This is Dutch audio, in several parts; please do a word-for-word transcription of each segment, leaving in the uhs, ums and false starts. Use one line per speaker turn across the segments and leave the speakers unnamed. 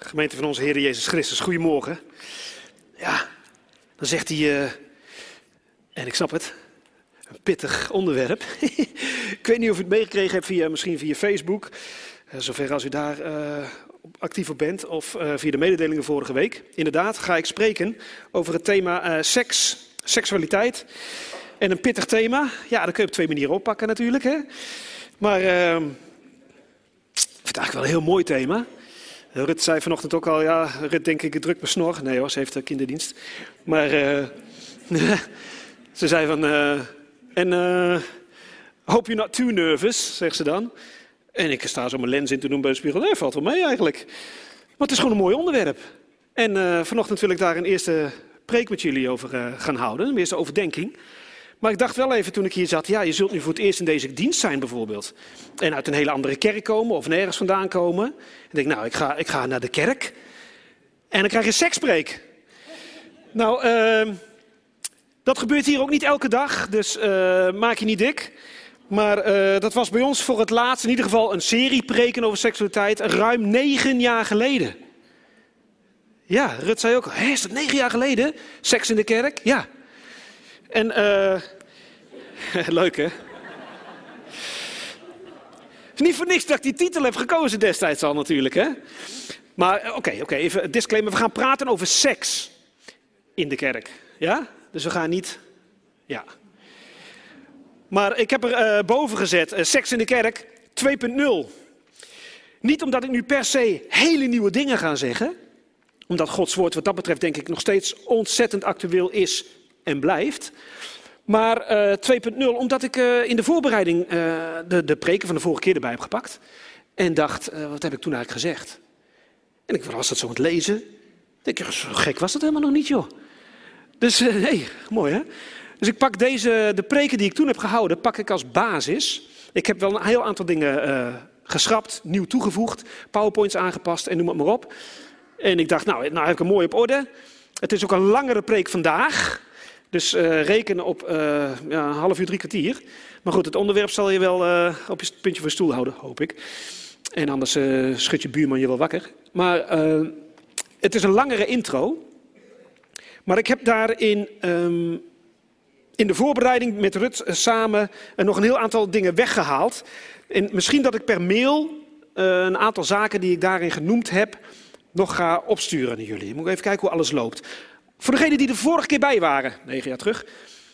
Gemeente van onze Heer Jezus Christus, goedemorgen. Ja, dan zegt hij, uh, en ik snap het, een pittig onderwerp. Ik weet niet of u het meegekregen hebt, via, misschien via Facebook, uh, zover als u daar uh, actief op bent, of uh, via de mededelingen vorige week. Inderdaad, ga ik spreken over het thema uh, seks, seksualiteit. En een pittig thema, ja, dat kun je op twee manieren oppakken natuurlijk. Hè? Maar uh, ik vind het eigenlijk wel een heel mooi thema. Rut zei vanochtend ook al, ja, Rut denk ik druk mijn snor. Nee hoor, ze heeft kinderdienst. Maar uh, ze zei van, uh, en uh, hope you're not too nervous, zegt ze dan. En ik sta zo mijn lens in te doen bij de spiegel. Nee, valt wel mee eigenlijk. Maar het is gewoon een mooi onderwerp. En uh, vanochtend wil ik daar een eerste preek met jullie over uh, gaan houden. Een eerste overdenking. Maar ik dacht wel even toen ik hier zat, ja, je zult nu voor het eerst in deze dienst zijn bijvoorbeeld. En uit een hele andere kerk komen of nergens vandaan komen. En ik denk, nou, ik ga, ik ga naar de kerk. En dan krijg je een sekspreek. Nou, uh, dat gebeurt hier ook niet elke dag, dus uh, maak je niet dik. Maar uh, dat was bij ons voor het laatst in ieder geval een serie preken over seksualiteit ruim negen jaar geleden. Ja, Rut zei ook, hé, is dat negen jaar geleden? Seks in de kerk? Ja. En, uh, leuk hè? Het is niet voor niks dat ik die titel heb gekozen destijds al natuurlijk hè? Maar oké, okay, okay, even een disclaimer. We gaan praten over seks in de kerk. Ja? Dus we gaan niet, ja. Maar ik heb er uh, boven gezet, uh, seks in de kerk twee punt nul. Niet omdat ik nu per se hele nieuwe dingen ga zeggen. Omdat Gods woord wat dat betreft denk ik nog steeds ontzettend actueel is en blijft. Maar uh, twee punt nul, omdat ik uh, in de voorbereiding uh, de, de preken van de vorige keer erbij heb gepakt. En dacht, uh, wat heb ik toen eigenlijk gezegd? En ik was dat zo aan het lezen. Ik dacht, zo gek was dat helemaal nog niet, joh. Dus, hé, uh, hey, mooi hè. Dus ik pak deze, de preken die ik toen heb gehouden, pak ik als basis. Ik heb wel een heel aantal dingen uh, geschrapt, nieuw toegevoegd, powerpoints aangepast en noem het maar op. En ik dacht, nou, nou heb ik hem mooi op orde. Het is ook een langere preek vandaag. Dus uh, reken op uh, ja, een half uur, drie kwartier. Maar goed, het onderwerp zal je wel uh, op je puntje van je stoel houden, hoop ik. En anders uh, schudt je buurman je wel wakker. Maar uh, het is een langere intro. Maar ik heb daarin um, in de voorbereiding met Rut uh, samen uh, nog een heel aantal dingen weggehaald. En misschien dat ik per mail uh, een aantal zaken die ik daarin genoemd heb nog ga opsturen naar jullie. Ik moet even kijken hoe alles loopt. Voor degenen die er vorige keer bij waren, negen jaar terug.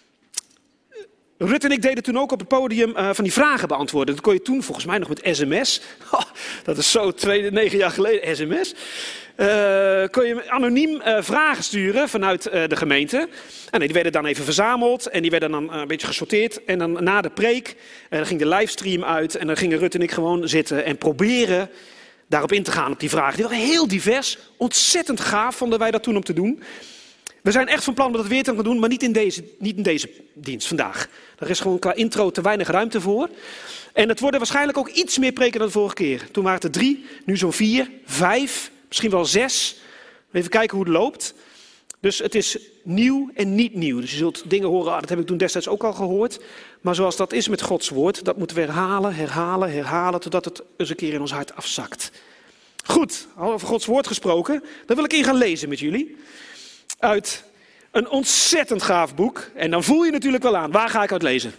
Rut en ik deden toen ook op het podium uh, van die vragen beantwoorden. Dat kon je toen volgens mij nog met sms. Oh, dat is zo twee, negen jaar geleden, sms. Uh, kon je anoniem uh, vragen sturen vanuit uh, de gemeente. En die werden dan even verzameld en die werden dan uh, een beetje gesorteerd. En dan na de preek, uh, dan ging de livestream uit. En dan gingen Rut en ik gewoon zitten en proberen daarop in te gaan op die vragen. Die waren heel divers, ontzettend gaaf vonden wij dat toen om te doen. We zijn echt van plan om dat weer te gaan doen, maar niet in deze, niet in deze dienst vandaag. Er is gewoon qua intro te weinig ruimte voor. En het worden waarschijnlijk ook iets meer preken dan de vorige keer. Toen waren het er drie, nu zo'n vier, vijf, misschien wel zes. Even kijken hoe het loopt. Dus het is nieuw en niet nieuw. Dus je zult dingen horen, ah, dat heb ik toen destijds ook al gehoord. Maar zoals dat is met Gods woord, dat moeten we herhalen, herhalen, herhalen, totdat het eens een keer in ons hart afzakt. Goed, over Gods woord gesproken, daar wil ik in gaan lezen met jullie. Uit een ontzettend gaaf boek. En dan voel je natuurlijk wel aan, waar ga ik uit lezen?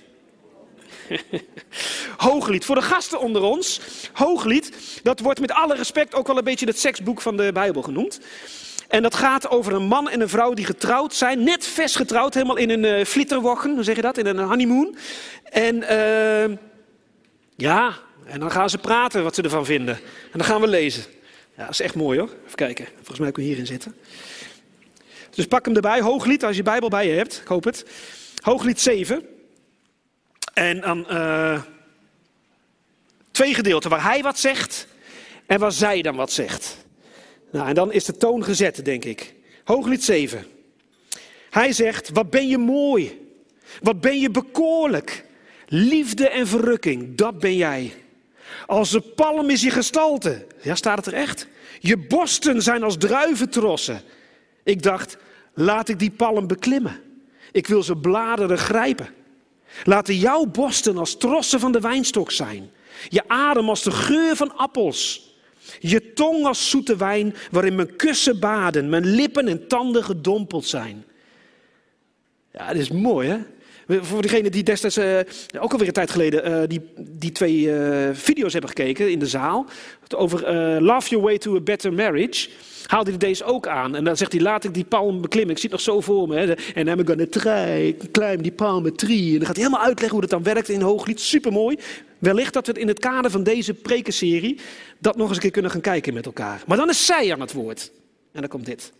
Hooglied, voor de gasten onder ons. Hooglied, dat wordt met alle respect ook wel een beetje het seksboek van de Bijbel genoemd. En dat gaat over een man en een vrouw die getrouwd zijn. Net vers getrouwd, helemaal in een uh, flitterwochen, hoe zeg je dat? In een honeymoon. En uh, ja, en dan gaan ze praten wat ze ervan vinden. En dan gaan we lezen. Ja, dat is echt mooi hoor. Even kijken, volgens mij kun je hierin zitten. Dus pak hem erbij, Hooglied, als je Bijbel bij je hebt, ik hoop het. Hooglied zeven. En dan uh, twee gedeelten waar hij wat zegt en waar zij dan wat zegt. Nou, en dan is de toon gezet, denk ik. Hooglied zeven. Hij zegt, wat ben je mooi. Wat ben je bekoorlijk. Liefde en verrukking, dat ben jij. Als de palm is je gestalte. Ja, staat het er echt? Je borsten zijn als druiventrossen. Ik dacht, laat ik die palm beklimmen. Ik wil ze bladeren grijpen. Laten jouw borsten als trossen van de wijnstok zijn. Je adem als de geur van appels. Je tong als zoete wijn, waarin mijn kussen baden, mijn lippen en tanden gedompeld zijn. Ja, dat is mooi, hè? Voor degenen die destijds, uh, ook alweer een tijd geleden, uh, die, die twee uh, video's hebben gekeken in de zaal. Over uh, Love Your Way to a Better Marriage. Haalde hij deze ook aan. En dan zegt hij, laat ik die palm beklimmen. Ik zie het nog zo voor me. Hè. En I'm gonna try, climb die palm tree. En dan gaat hij helemaal uitleggen hoe dat dan werkt in Hooglied. Supermooi. Wellicht dat we in het kader van deze prekenserie dat nog eens een keer kunnen gaan kijken met elkaar. Maar dan is zij aan het woord. En dan komt dit.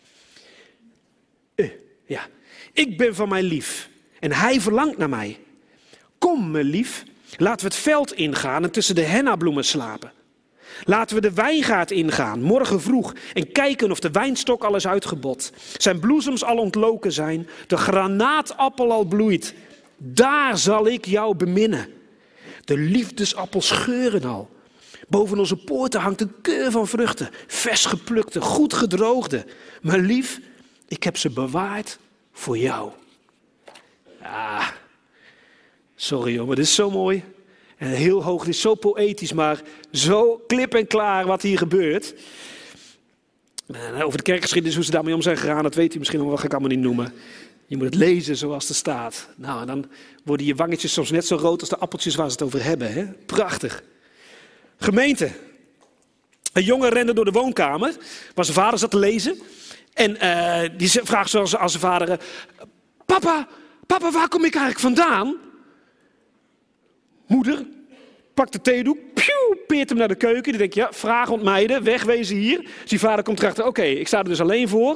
Uh, ja. Ik ben van mijn lief. En hij verlangt naar mij. Kom, mijn lief. Laten we het veld ingaan en tussen de hennabloemen slapen. Laten we de wijngaard ingaan, morgen vroeg, en kijken of de wijnstok al is uitgebot. Zijn bloesems al ontloken zijn, de granaatappel al bloeit. Daar zal ik jou beminnen. De liefdesappels geuren al. Boven onze poorten hangt een keur van vruchten, vers geplukte, goed gedroogde. Maar lief, ik heb ze bewaard voor jou. Ah, sorry jongen, dit is zo mooi. En heel hoog, dit is zo poëtisch, maar zo klip en klaar wat hier gebeurt. En over de kerkgeschiedenis, hoe ze daarmee om zijn gegaan, dat weet u misschien nog wel, ga ik allemaal niet noemen. Je moet het lezen zoals het staat. Nou, en dan worden je wangetjes soms net zo rood als de appeltjes waar ze het over hebben. Hè? Prachtig. Gemeente. Een jongen rende door de woonkamer, waar zijn vader zat te lezen. En uh, die vraagt zoals als zijn vader, papa, papa, waar kom ik eigenlijk vandaan? Moeder pakt de theedoek, pieuw, peert hem naar de keuken. Die denkt, ja, vraag ontmijden, wegwezen hier. Dus die vader komt erachter, oké, okay, ik sta er dus alleen voor.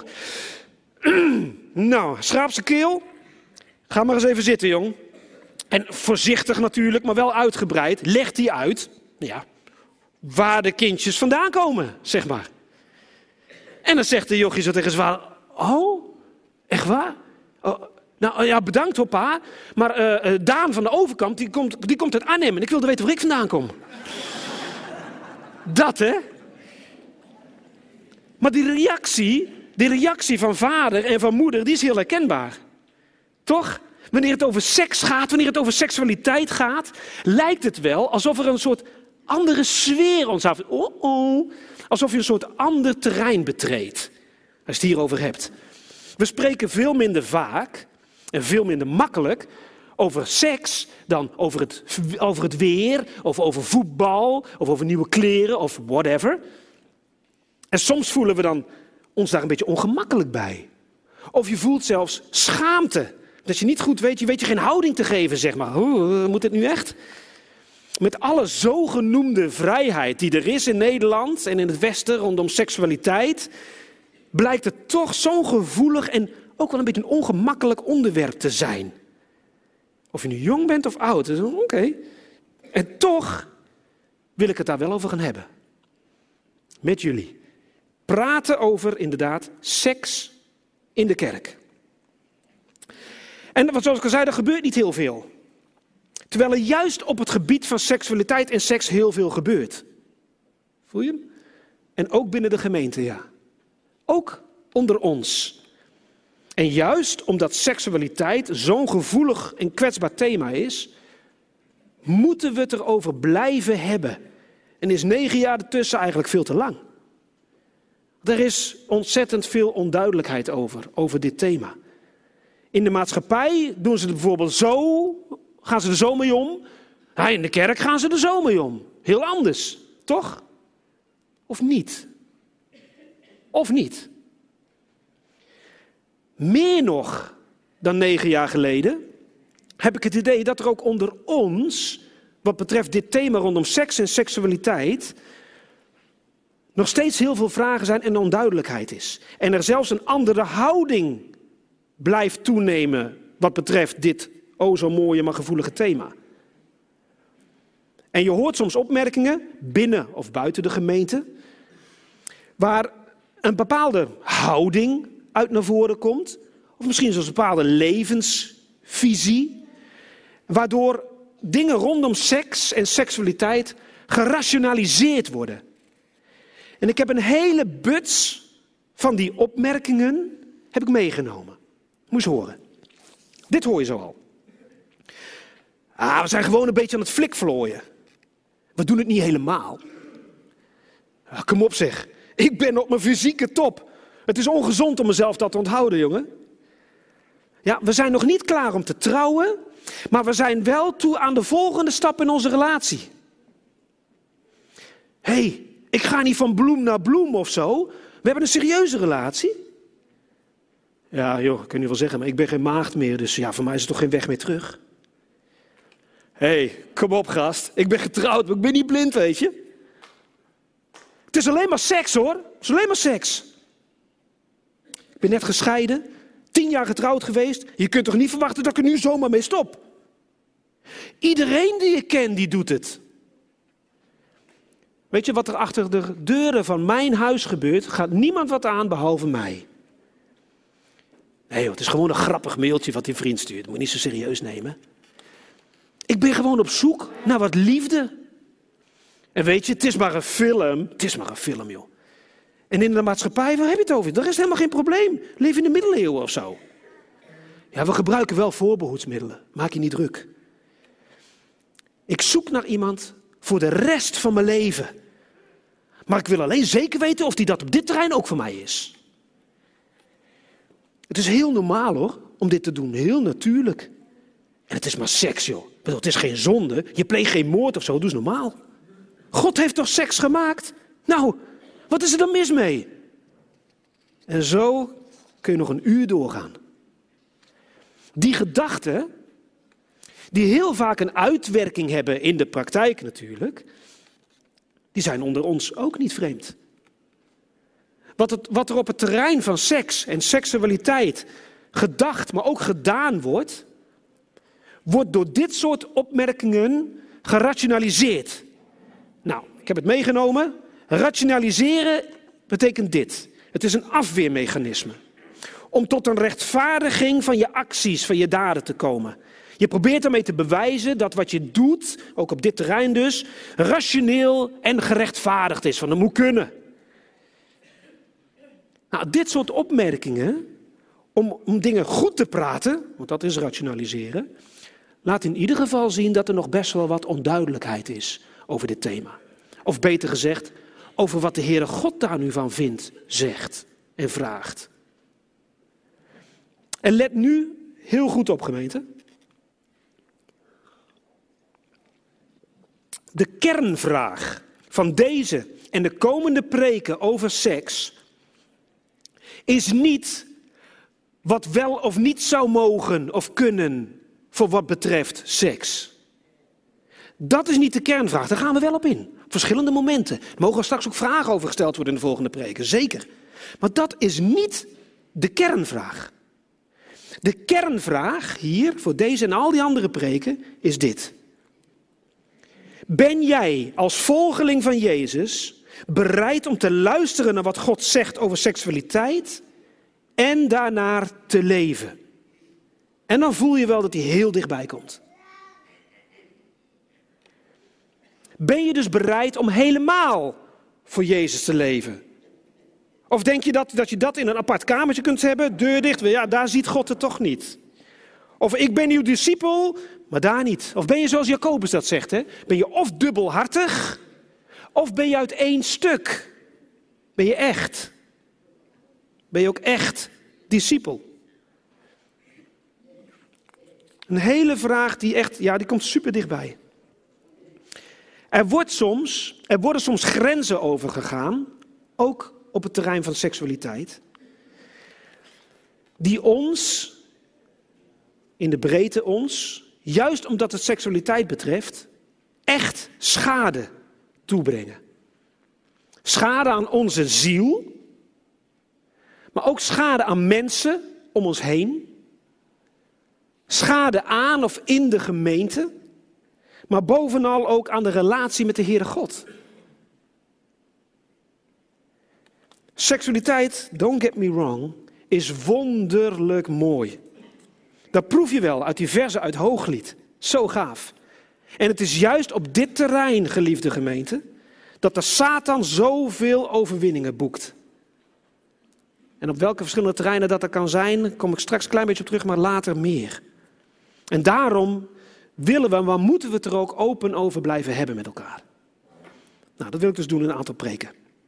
Nou, schraap zijn keel. Ga maar eens even zitten, jong. En voorzichtig natuurlijk, maar wel uitgebreid, legt hij uit, ja, waar de kindjes vandaan komen, zeg maar. En dan zegt de jochie zo tegen zijn vader, oh, echt waar? Oh, nou ja, bedankt hoor pa, maar uh, uh, Daan van de overkant, die komt, die komt uit Arnhem en ik wilde weten waar ik vandaan kom. Dat hè? Maar die reactie, die reactie van vader en van moeder, die is heel herkenbaar. Toch? Wanneer het over seks gaat, wanneer het over seksualiteit gaat, lijkt het wel alsof er een soort andere sfeer ons af... Oh oh, alsof je een soort ander terrein betreedt, als je het hierover hebt. We spreken veel minder vaak en veel minder makkelijk over seks dan over het, over het weer, of over voetbal, of over nieuwe kleren, of whatever. En soms voelen we dan ons daar een beetje ongemakkelijk bij. Of je voelt zelfs schaamte. Dat je niet goed weet, je weet je geen houding te geven, zeg maar. Hoe moet het nu echt? Met alle zogenoemde vrijheid die er is in Nederland en in het Westen rondom seksualiteit, blijkt het toch zo'n gevoelig en ook wel een beetje een ongemakkelijk onderwerp te zijn. Of je nu jong bent of oud, oké. Okay. En toch wil ik het daar wel over gaan hebben. Met jullie. Praten over inderdaad seks in de kerk. En zoals ik al zei, er gebeurt niet heel veel. Terwijl er juist op het gebied van seksualiteit en seks heel veel gebeurt. Voel je hem? En ook binnen de gemeente, ja. Ook onder ons. En juist omdat seksualiteit zo'n gevoelig en kwetsbaar thema is, moeten we het erover blijven hebben. En is negen jaar ertussen eigenlijk veel te lang. Er is ontzettend veel onduidelijkheid over, over dit thema. In de maatschappij doen ze het bijvoorbeeld zo, gaan ze er zo mee om. Ja, in de kerk gaan ze er zo mee om. Heel anders, toch? Of niet? Of niet? Meer nog dan negen jaar geleden heb ik het idee dat er ook onder ons, wat betreft dit thema rondom seks en seksualiteit, nog steeds heel veel vragen zijn en onduidelijkheid is. En er zelfs een andere houding blijft toenemen wat betreft dit o zo mooie maar gevoelige thema. En je hoort soms opmerkingen, binnen of buiten de gemeente, waar een bepaalde houding uit naar voren komt, of misschien zelfs een bepaalde levensvisie, waardoor dingen rondom seks en seksualiteit gerationaliseerd worden. En ik heb een hele buts van die opmerkingen heb ik meegenomen. Moet je horen. Dit hoor je zo al. Ah, we zijn gewoon een beetje aan het flikvlooien. We doen het niet helemaal. Ah, kom op zeg, ik ben op mijn fysieke top. Het is ongezond om mezelf dat te onthouden, jongen. Ja, we zijn nog niet klaar om te trouwen, maar we zijn wel toe aan de volgende stap in onze relatie. Hé, hey, ik ga niet van bloem naar bloem of zo. We hebben een serieuze relatie. Ja, joh, ik kan je wel zeggen, maar ik ben geen maagd meer, dus ja, voor mij is er toch geen weg meer terug. Hé, hey, kom op gast, ik ben getrouwd, maar ik ben niet blind, weet je. Het is alleen maar seks hoor, het is alleen maar seks. Ik ben net gescheiden, tien jaar getrouwd geweest. Je kunt toch niet verwachten dat ik er nu zomaar mee stop? Iedereen die ik ken, die doet het. Weet je wat er achter de deuren van mijn huis gebeurt? Gaat niemand wat aan behalve mij. Nee joh, het is gewoon een grappig mailtje wat die vriend stuurt. Dat moet je niet zo serieus nemen. Ik ben gewoon op zoek naar wat liefde. En weet je, het is maar een film. Het is maar een film, joh. En in de maatschappij, waar heb je het over? Er is helemaal geen probleem. Leef in de middeleeuwen of zo. Ja, we gebruiken wel voorbehoedsmiddelen. Maak je niet druk. Ik zoek naar iemand voor de rest van mijn leven. Maar ik wil alleen zeker weten of die dat op dit terrein ook voor mij is. Het is heel normaal hoor, om dit te doen. Heel natuurlijk. En het is maar seks joh. Ik bedoel, het is geen zonde. Je pleegt geen moord of zo, doe eens normaal. God heeft toch seks gemaakt? Nou, wat is er dan mis mee? En zo kun je nog een uur doorgaan. Die gedachten, die heel vaak een uitwerking hebben in de praktijk natuurlijk, die zijn onder ons ook niet vreemd. Wat, het, wat er op het terrein van seks en seksualiteit gedacht, maar ook gedaan wordt, wordt door dit soort opmerkingen gerationaliseerd. Nou, ik heb het meegenomen. Rationaliseren betekent dit. Het is een afweermechanisme. Om tot een rechtvaardiging van je acties, van je daden te komen. Je probeert ermee te bewijzen dat wat je doet, ook op dit terrein dus, rationeel en gerechtvaardigd is. Van dat moet kunnen. Nou, dit soort opmerkingen, om, om dingen goed te praten, want dat is rationaliseren, laat in ieder geval zien dat er nog best wel wat onduidelijkheid is over dit thema. Of beter gezegd, over wat de Heere God daar nu van vindt, zegt en vraagt. En let nu heel goed op, gemeente. De kernvraag van deze en de komende preken over seks is niet wat wel of niet zou mogen of kunnen voor wat betreft seks. Dat is niet de kernvraag, daar gaan we wel op in. Op verschillende momenten. Er mogen straks ook vragen over gesteld worden in de volgende preken, zeker. Maar dat is niet de kernvraag. De kernvraag hier, voor deze en al die andere preken, is dit. Ben jij als volgeling van Jezus bereid om te luisteren naar wat God zegt over seksualiteit en daarnaar te leven? En dan voel je wel dat hij heel dichtbij komt. Ben je dus bereid om helemaal voor Jezus te leven? Of denk je dat, dat je dat in een apart kamertje kunt hebben, deur dicht, ja, daar ziet God het toch niet? Of ik ben uw discipel, maar daar niet. Of ben je zoals Jacobus dat zegt, hè? Ben je of dubbelhartig, of ben je uit één stuk? Ben je echt? Ben je ook echt discipel? Een hele vraag die echt, ja, die komt super dichtbij. Er, wordt soms, er worden soms grenzen overgegaan, ook op het terrein van seksualiteit, die ons, in de breedte ons, juist omdat het seksualiteit betreft, echt schade toebrengen. Schade aan onze ziel, maar ook schade aan mensen om ons heen. Schade aan of in de gemeente, maar bovenal ook aan de relatie met de Heere God. Seksualiteit, don't get me wrong, is wonderlijk mooi. Dat proef je wel uit die verzen uit Hooglied. Zo gaaf. En het is juist op dit terrein, geliefde gemeente, dat de Satan zoveel overwinningen boekt. En op welke verschillende terreinen dat er kan zijn, kom ik straks een klein beetje op terug, maar later meer. En daarom willen we, maar moeten we het er ook open over blijven hebben met elkaar. Nou, dat wil ik dus doen in een aantal preken.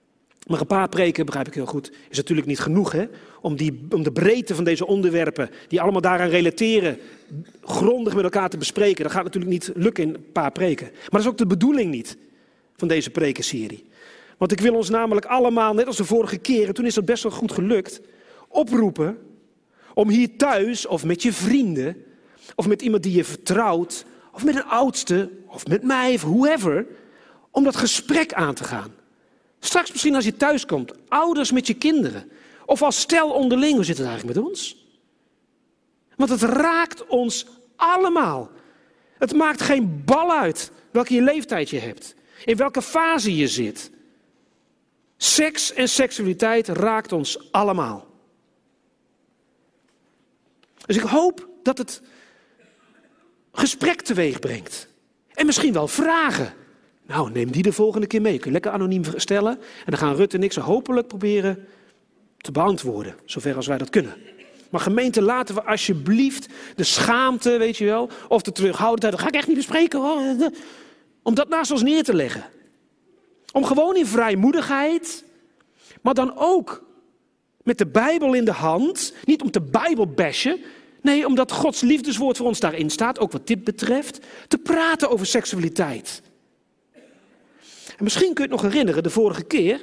Maar een paar preken, begrijp ik heel goed, is natuurlijk niet genoeg, hè? Om, die, om de breedte van deze onderwerpen, die allemaal daaraan relateren, grondig met elkaar te bespreken. Dat gaat natuurlijk niet lukken in een paar preken. Maar dat is ook de bedoeling niet van deze prekenserie. Want ik wil ons namelijk allemaal, net als de vorige keren, toen is dat best wel goed gelukt, oproepen om hier thuis of met je vrienden, of met iemand die je vertrouwt, of met een oudste, of met mij, of whoever, om dat gesprek aan te gaan. Straks misschien als je thuis komt, ouders met je kinderen. Of als stel onderling, hoe zit het eigenlijk met ons? Want het raakt ons allemaal. Het maakt geen bal uit welke je leeftijd je hebt. In welke fase je zit. Seks en seksualiteit raakt ons allemaal. Dus ik hoop dat het gesprek teweeg brengt. En misschien wel vragen. Nou, neem die de volgende keer mee. Kun je lekker anoniem stellen. En dan gaan Rutte en ik ze hopelijk proberen te beantwoorden. Zover als wij dat kunnen. Maar gemeente, laten we alsjeblieft de schaamte, weet je wel. Of de terughoudendheid, dat ga ik echt niet bespreken hoor. Om dat naast ons neer te leggen. Om gewoon in vrijmoedigheid. Maar dan ook met de Bijbel in de hand. Niet om te Bijbelbashen. Nee, omdat Gods liefdeswoord voor ons daarin staat. Ook wat dit betreft. Te praten over seksualiteit. En misschien kun je het nog herinneren, de vorige keer.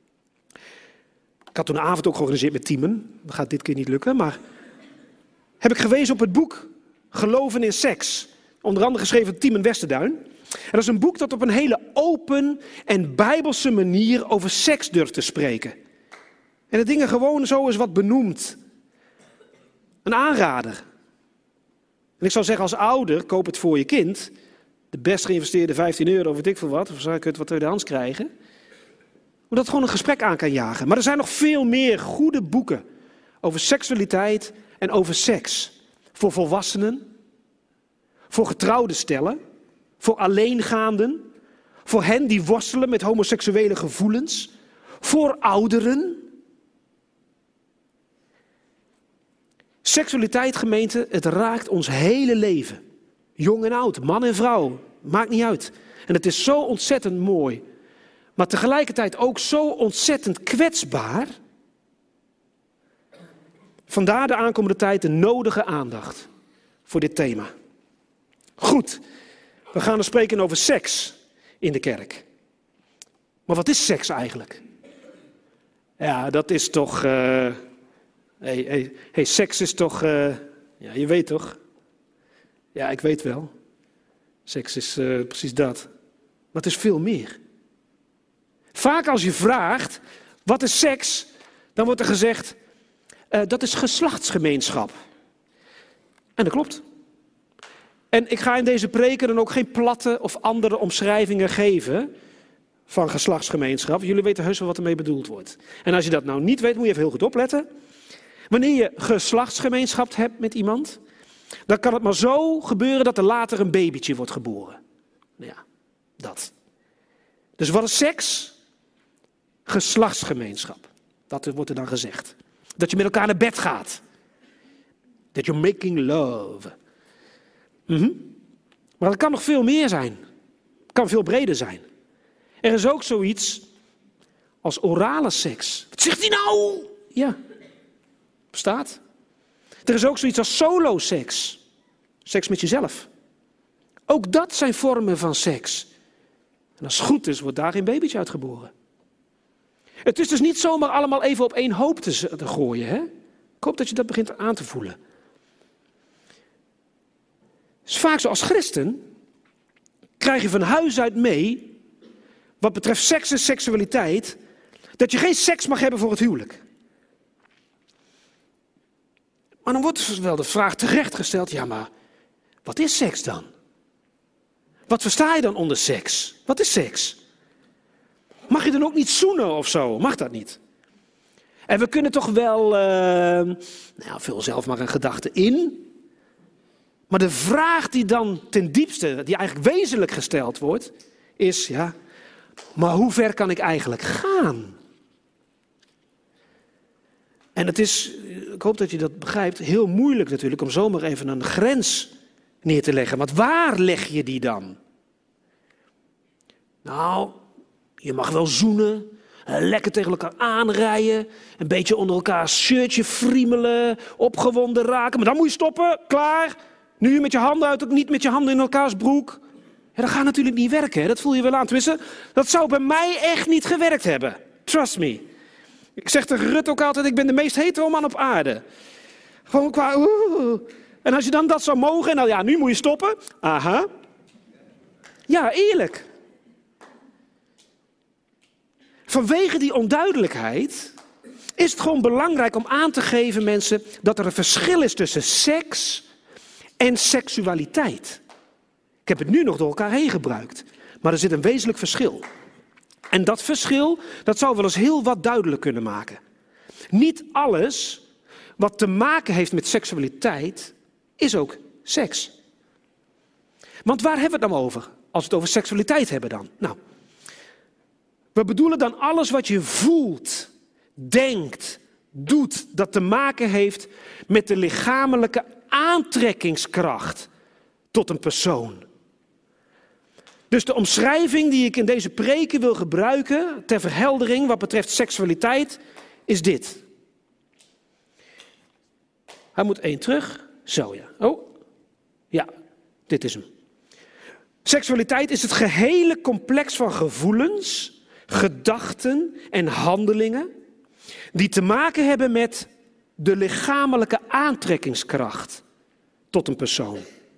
Ik had toen een avond ook georganiseerd met Tiemen. Dat gaat dit keer niet lukken, maar. Heb ik gewezen op het boek Geloven in Seks. Onder andere geschreven door Tiemen Westerduin. En dat is een boek dat op een hele open en bijbelse manier over seks durft te spreken. En de dingen gewoon zo eens wat benoemd. Een aanrader. En ik zou zeggen als ouder, koop het voor je kind. De best geïnvesteerde vijftien euro, weet ik veel wat. Of zou ik het wat tweedehands krijgen? Omdat het gewoon een gesprek aan kan jagen. Maar er zijn nog veel meer goede boeken over seksualiteit en over seks. Voor volwassenen. Voor getrouwde stellen. Voor alleengaanden. Voor hen die worstelen met homoseksuele gevoelens. Voor ouderen. Seksualiteit, gemeente, het raakt ons hele leven. Jong en oud, man en vrouw, maakt niet uit. En het is zo ontzettend mooi. Maar tegelijkertijd ook zo ontzettend kwetsbaar. Vandaar de aankomende tijd de nodige aandacht voor dit thema. Goed, we gaan er spreken over seks in de kerk. Maar wat is seks eigenlijk? Ja, dat is toch... Uh, hey, hey, hey, seks is toch... Uh, ja, je weet toch? Ja, ik weet wel. Seks is uh, precies dat. Maar het is veel meer. Vaak als je vraagt, wat is seks? Dan wordt er gezegd, uh, dat is geslachtsgemeenschap. En dat klopt. En ik ga in deze preken dan ook geen platte of andere omschrijvingen geven van geslachtsgemeenschap. Jullie weten heus wel wat ermee bedoeld wordt. En als je dat nou niet weet, moet je even heel goed opletten. Wanneer je geslachtsgemeenschap hebt met iemand, dan kan het maar zo gebeuren dat er later een babytje wordt geboren. Nou ja, dat. Dus wat is seks? Geslachtsgemeenschap. Dat wordt er dan gezegd. Dat je met elkaar naar bed gaat. That you're making love. Mm-hmm. Maar het kan nog veel meer zijn. Het kan veel breder zijn. Er is ook zoiets als orale seks. Wat zegt hij nou? Ja, bestaat. Er is ook zoiets als solo-seks. Seks met jezelf. Ook dat zijn vormen van seks. En als het goed is, wordt daar geen babytje uitgeboren. Het is dus niet zomaar allemaal even op één hoop te, te gooien. Hè? Ik hoop dat je dat begint aan te voelen. Het is vaak zo als christen, krijg je van huis uit mee, wat betreft seks en seksualiteit, dat je geen seks mag hebben voor het huwelijk. Maar dan wordt wel de vraag terecht gesteld, ja maar, wat is seks dan? Wat versta je dan onder seks? Wat is seks? Mag je dan ook niet zoenen of zo? Mag dat niet? En we kunnen toch wel, uh, nou, vul zelf maar een gedachte in. Maar de vraag die dan ten diepste, die eigenlijk wezenlijk gesteld wordt, is, ja, maar hoe ver kan ik eigenlijk gaan? En het is, ik hoop dat je dat begrijpt, heel moeilijk natuurlijk om zomaar even een grens neer te leggen. Want waar leg je die dan? Nou, je mag wel zoenen, Lekker tegen elkaar aanrijden. Een beetje onder elkaar shirtje friemelen. Opgewonden raken. Maar dan moet je stoppen. Klaar. Nu met je handen uit, niet met je handen in elkaars broek. Ja, dat gaat natuurlijk niet werken. Hè? Dat voel je wel aan. Tenminste, dat zou bij mij echt niet gewerkt hebben. Trust me. Ik zeg tegen Rut ook altijd, ik ben de meest hetero man op aarde. Gewoon qua... Oeh. En als je dan dat zou mogen, en dan ja, nu moet je stoppen. Aha. Ja, eerlijk. Vanwege die onduidelijkheid is het gewoon belangrijk om aan te geven, mensen, dat er een verschil is tussen seks en seksualiteit. Ik heb het nu nog door elkaar heen gebruikt, maar er zit een wezenlijk verschil. En dat verschil, dat zou wel eens heel wat duidelijk kunnen maken. Niet alles wat te maken heeft met seksualiteit is ook seks. Want waar hebben we het dan over? Als we het over seksualiteit hebben dan? Nou, we bedoelen dan alles wat je voelt, denkt, doet, dat te maken heeft met de lichamelijke aantrekkingskracht tot een persoon. Dus de omschrijving die ik in deze preken wil gebruiken ter verheldering wat betreft seksualiteit is dit. Hij moet één terug. Zo ja. Oh, ja, dit is hem. Seksualiteit is het gehele complex van gevoelens, gedachten en handelingen die te maken hebben met de lichamelijke aantrekkingskracht tot een persoon.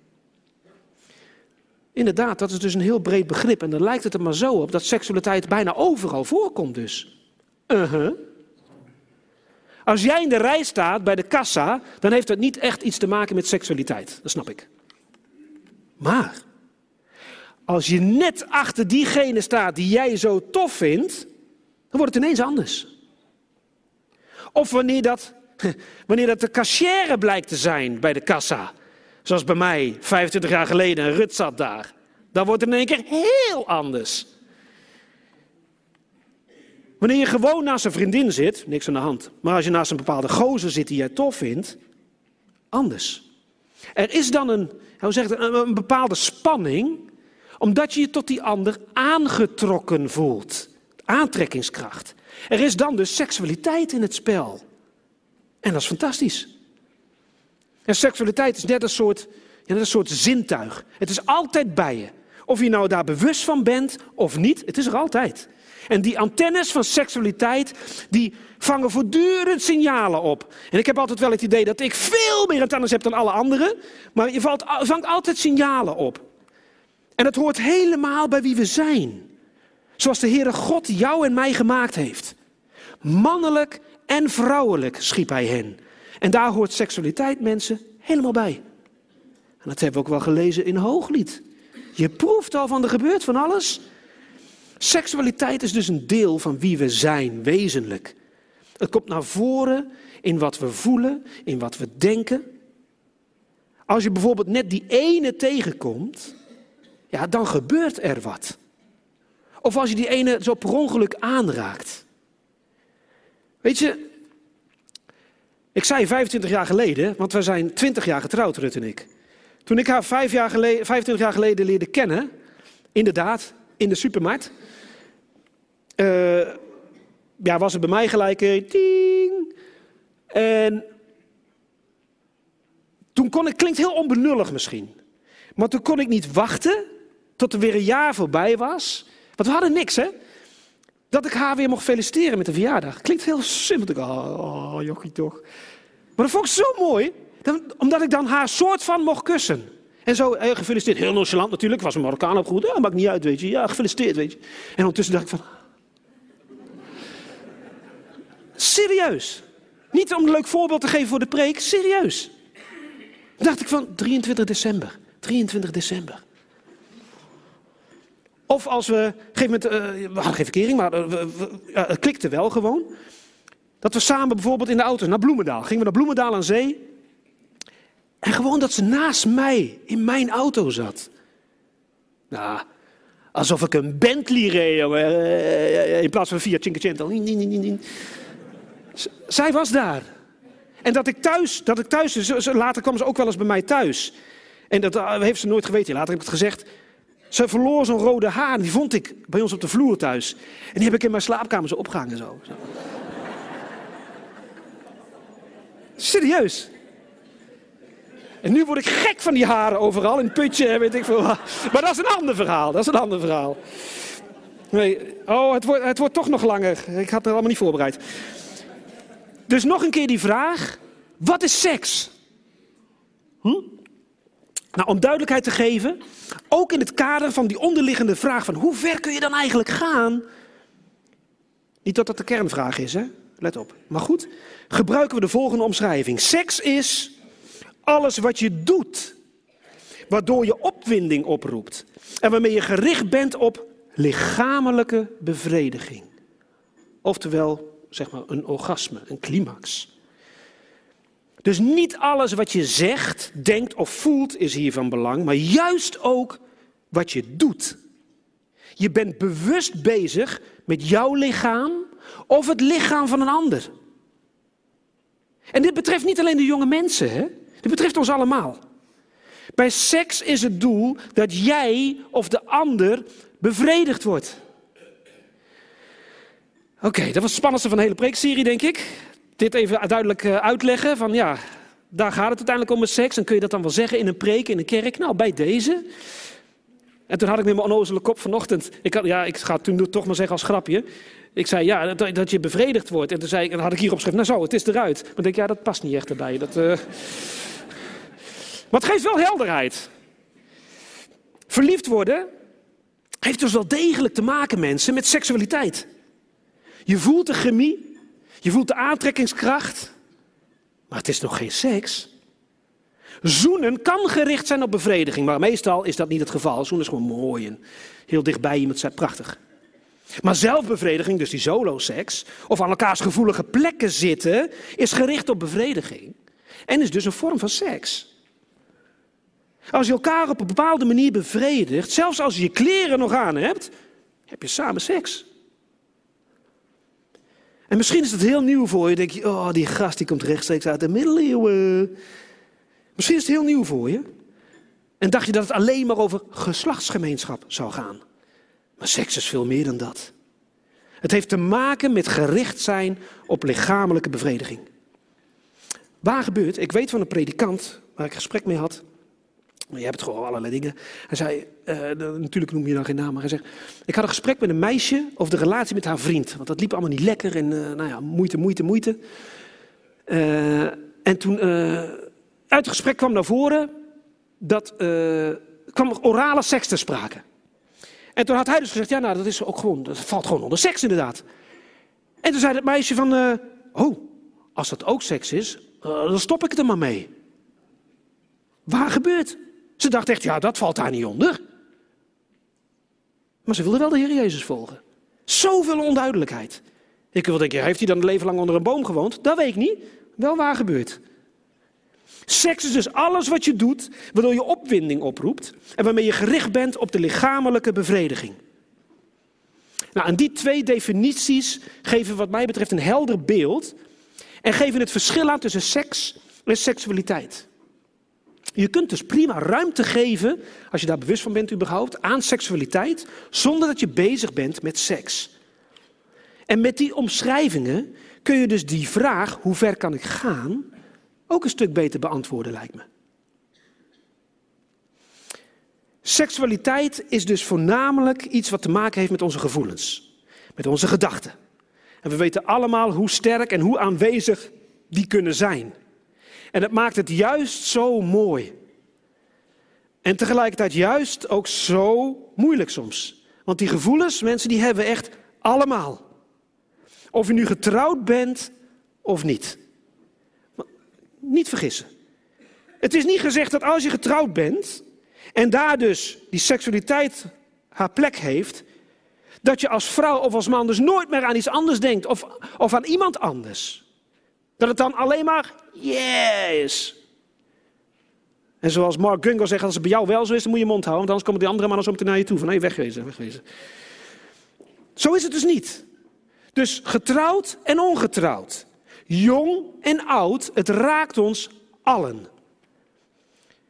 Inderdaad, dat is dus een heel breed begrip en dan lijkt het er maar zo op dat seksualiteit bijna overal voorkomt dus. Uh-huh. Als jij in de rij staat bij de kassa, dan heeft dat niet echt iets te maken met seksualiteit, dat snap ik. Maar als je net achter diegene staat die jij zo tof vindt, dan wordt het ineens anders. Of wanneer dat, wanneer dat de cashier blijkt te zijn bij de kassa. Zoals bij mij, vijfentwintig jaar geleden, en Rut zat daar. Dan wordt het in één keer heel anders. Wanneer je gewoon naast een vriendin zit, niks aan de hand. Maar als je naast een bepaalde gozer zit die jij tof vindt, anders. Er is dan een, hoe zeg ik, een, een bepaalde spanning, omdat je je tot die ander aangetrokken voelt. Aantrekkingskracht. Er is dan dus seksualiteit in het spel. En dat is fantastisch. En seksualiteit is net een soort, ja, net een soort zintuig. Het is altijd bij je. Of je nou daar bewust van bent of niet, het is er altijd. En die antennes van seksualiteit, die vangen voortdurend signalen op. En ik heb altijd wel het idee dat ik veel meer antennes heb dan alle anderen. Maar je valt, vangt altijd signalen op. En dat hoort helemaal bij wie we zijn. Zoals de Heere God jou en mij gemaakt heeft. Mannelijk en vrouwelijk schiep hij hen. En daar hoort seksualiteit, mensen, helemaal bij. En dat hebben we ook wel gelezen in Hooglied. Je proeft al van er gebeurt van alles. Seksualiteit is dus een deel van wie we zijn, wezenlijk. Het komt naar voren in wat we voelen, in wat we denken. Als je bijvoorbeeld net die ene tegenkomt, ja, dan gebeurt er wat. Of als je die ene zo per ongeluk aanraakt. Weet je, ik zei vijfentwintig jaar geleden, want we zijn twintig jaar getrouwd, Rut en ik. Toen ik haar vijf jaar geleden, vijfentwintig jaar geleden leerde kennen, inderdaad, in de supermarkt. Uh, ja, was het bij mij gelijk, uh, ding. En toen kon ik, klinkt heel onbenullig misschien, maar toen kon ik niet wachten tot er weer een jaar voorbij was. Want we hadden niks, hè. Dat ik haar weer mocht feliciteren met de verjaardag. Klinkt heel simpel. Oh, oh jochie toch. Maar dat vond ik zo mooi. Omdat ik dan haar soort van mocht kussen. En zo, eh, gefeliciteerd. Heel nonchalant natuurlijk. Ik was een Marokkaan opgegroeid. Ja, maakt niet uit, weet je. Ja, gefeliciteerd, weet je. En ondertussen dacht ik van... Serieus. Niet om een leuk voorbeeld te geven voor de preek. Serieus. Dan dacht ik van drieëntwintig december. drieëntwintig december. Of als we, op een gegeven moment, uh, we hadden geen verkering, maar uh, we, we, uh, het klikte wel gewoon. Dat we samen bijvoorbeeld in de auto naar Bloemendaal, gingen we naar Bloemendaal aan zee. En gewoon dat ze naast mij in mijn auto zat. Nou, alsof ik een Bentley reed, jongen, uh, in plaats van een Fiat Cinquecento. Zij was daar. En dat ik thuis, dat ik thuis, later kwam ze ook wel eens bij mij thuis. En dat heeft ze nooit geweten, later heb ik het gezegd. Ze verloor zo'n rode haar. Die vond ik bij ons op de vloer thuis. En die heb ik in mijn slaapkamer zo opgehangen. Zo. zo. Serieus. En nu word ik gek van die haren overal. In het putje en weet ik veel. Maar dat is een ander verhaal. Dat is een ander verhaal. Nee. Oh, het wordt, het wordt toch nog langer. Ik had het allemaal niet voorbereid. Dus nog een keer die vraag. Wat is seks? Hm? Nou, om duidelijkheid te geven, ook in het kader van die onderliggende vraag van hoe ver kun je dan eigenlijk gaan? Niet dat dat de kernvraag is, hè? Let op. Maar goed, gebruiken we de volgende omschrijving. Seks is alles wat je doet, waardoor je opwinding oproept en waarmee je gericht bent op lichamelijke bevrediging. Oftewel, zeg maar, een orgasme, een climax. Dus niet alles wat je zegt, denkt of voelt is hier van belang, maar juist ook wat je doet. Je bent bewust bezig met jouw lichaam of het lichaam van een ander. En dit betreft niet alleen de jonge mensen, hè? Dit betreft ons allemaal. Bij seks is het doel dat jij of de ander bevredigd wordt. Oké, okay, dat was het spannendste van de hele preekserie, denk ik. Dit even duidelijk uitleggen van ja, daar gaat het uiteindelijk om met seks. En kun je dat dan wel zeggen in een preek, in een kerk? Nou, bij deze. En toen had ik met mijn onnozele kop vanochtend, ik had, ja, ik ga het toen toch maar zeggen als grapje. Ik zei ja, dat, dat je bevredigd wordt. En toen zei ik, en dan had ik hier opgeschreven, nou zo, het is eruit. Maar ik denk, ja, dat past niet echt erbij. Dat, uh... Maar het geeft wel helderheid. Verliefd worden heeft dus wel degelijk te maken, mensen, met seksualiteit. Je voelt de chemie, je voelt de aantrekkingskracht, maar het is nog geen seks. Zoenen kan gericht zijn op bevrediging, maar meestal is dat niet het geval. Zoenen is gewoon mooi en heel dichtbij iemand zijn prachtig. Maar zelfbevrediging, dus die solo-seks, of aan elkaars gevoelige plekken zitten, is gericht op bevrediging. En is dus een vorm van seks. Als je elkaar op een bepaalde manier bevredigt, zelfs als je je kleren nog aan hebt, heb je samen seks. En misschien is het heel nieuw voor je. Denk je, oh, die gast die komt rechtstreeks uit de middeleeuwen. Misschien is het heel nieuw voor je. En dacht je dat het alleen maar over geslachtsgemeenschap zou gaan. Maar seks is veel meer dan dat. Het heeft te maken met gericht zijn op lichamelijke bevrediging. Waar gebeurt? Ik weet van een predikant waar ik gesprek mee had. Maar je hebt het gewoon allerlei dingen. Hij zei, uh, natuurlijk noem je dan geen naam, maar hij zegt, ik had een gesprek met een meisje over de relatie met haar vriend. Want dat liep allemaal niet lekker en uh, nou ja, moeite, moeite, moeite. Uh, en toen, uh, uit het gesprek kwam naar voren, dat uh, kwam orale seks ter sprake. En toen had hij dus gezegd, ja nou, dat is ook gewoon, dat valt gewoon onder seks inderdaad. En toen zei het meisje van, uh, oh, als dat ook seks is, uh, dan stop ik het er maar mee. Waar gebeurt? Ze dacht echt, ja, dat valt daar niet onder. Maar ze wilde wel de Heer Jezus volgen. Zoveel onduidelijkheid. Ik wil denken, heeft hij dan een leven lang onder een boom gewoond? Dat weet ik niet. Wel waar gebeurt. Seks is dus alles wat je doet, waardoor je opwinding oproept en waarmee je gericht bent op de lichamelijke bevrediging. Nou, en die twee definities geven wat mij betreft een helder beeld en geven het verschil aan tussen seks en seksualiteit. Je kunt dus prima ruimte geven, als je daar bewust van bent überhaupt, aan seksualiteit, zonder dat je bezig bent met seks. En met die omschrijvingen kun je dus die vraag, hoe ver kan ik gaan, ook een stuk beter beantwoorden, lijkt me. Seksualiteit is dus voornamelijk iets wat te maken heeft met onze gevoelens, met onze gedachten. En we weten allemaal hoe sterk en hoe aanwezig die kunnen zijn. En dat maakt het juist zo mooi. En tegelijkertijd juist ook zo moeilijk soms. Want die gevoelens, mensen, die hebben we echt allemaal. Of je nu getrouwd bent of niet. Maar niet vergissen. Het is niet gezegd dat als je getrouwd bent en daar dus die seksualiteit haar plek heeft, dat je als vrouw of als man dus nooit meer aan iets anders denkt of, of aan iemand anders. Dat het dan alleen maar yes. En zoals Mark Gungor zegt, als het bij jou wel zo is, dan moet je je mond houden. Want anders komen die andere mannen zo meteen naar je toe. Van nee, wegwezen, wegwezen. Zo is het dus niet. Dus getrouwd en ongetrouwd. Jong en oud, het raakt ons allen.